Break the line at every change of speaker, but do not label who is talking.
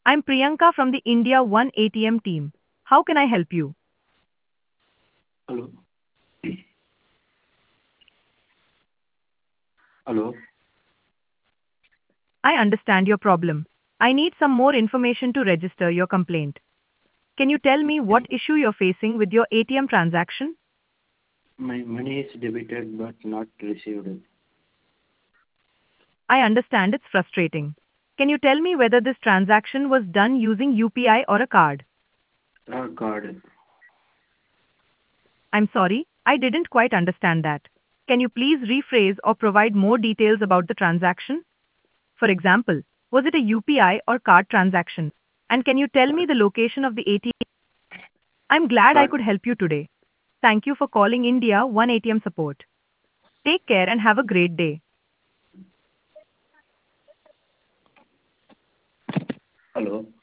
I'm Priyanka from the India One ATM team. How can I help you?
Hello. Hello.
I understand your problem. I need some more information to register your complaint. Can you tell me what issue you're facing with your ATM transaction?
My money is debited but not received.
I understand it's frustrating. Can you tell me whether this transaction was done using UPI or a card?
Card.
I'm sorry, I didn't quite understand that. Can you please rephrase or provide more details about the transaction? For example, was it a UPI or card transaction? And can you tell me the location of the ATM? I'm glad I
Card.
could help you today. Thank you for calling India One ATM support. Take care and have a great day.
Hello.